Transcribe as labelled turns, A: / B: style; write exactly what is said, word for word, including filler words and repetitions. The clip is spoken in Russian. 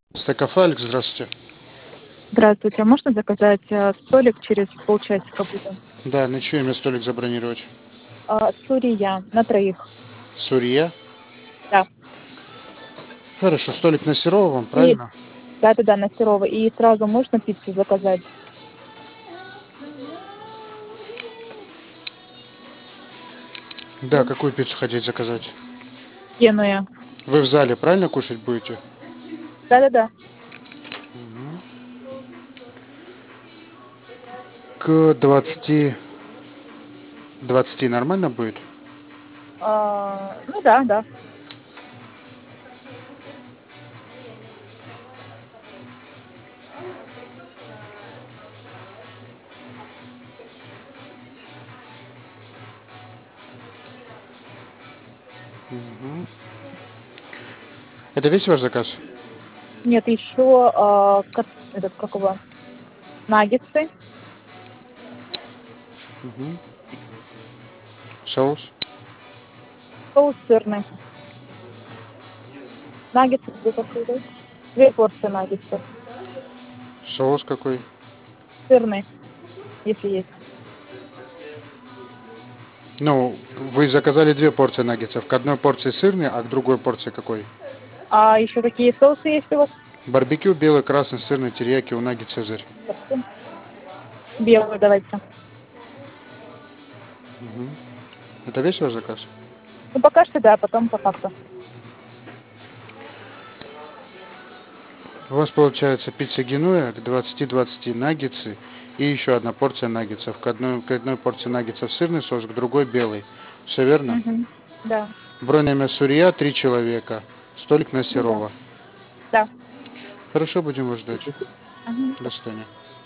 A: Стекафе, Алекс, здравствуйте.
B: Здравствуйте, а можно заказать э, столик через полчасика буду?
A: Да, на чье имя столик забронировать?
B: А, Сурия на троих.
A: Сурья?
B: Да.
A: Хорошо, столик на Серова вам,
B: И
A: правильно?
B: да-да-да, на Серова. И сразу можно пиццу заказать?
A: Да, какую пиццу хотите заказать?
B: Генуя.
A: Вы в зале, правильно, кушать будете?
B: Да-да-да.
A: К двадцати... двадцати нормально будет?
B: А, ну да, да.
A: Это весь ваш заказ?
B: Нет, еще а, кот- этот, как его, наггетсы,
A: Соус?
B: соус сырный. Наггетсы две посылки. Две порции наггетсов.
A: Соус какой?
B: Сырный, если есть.
A: Ну, вы заказали две порции наггетсов. К одной порции сырный, а к другой порции какой?
B: А еще какие соусы есть у вас?
A: Барбекю, белый, красный, сырный, терияки, унаги, цезарь.
B: Белую давайте.
A: Это весь ваш заказ?
B: Ну пока что да, потом по факту.
A: У вас получается пицца Генуя к двадцати двадцати наггетсы и еще одна порция наггетсов. К одной, к одной порции наггетсов сырный соус, к другой белый. Все верно?
B: Угу. Да.
A: Бронь имя Сурья, три человека. Столик на
B: Ну да.
A: Серова.
B: Да.
A: Хорошо, будем вас ждать.
B: Мгм.
A: До свидания.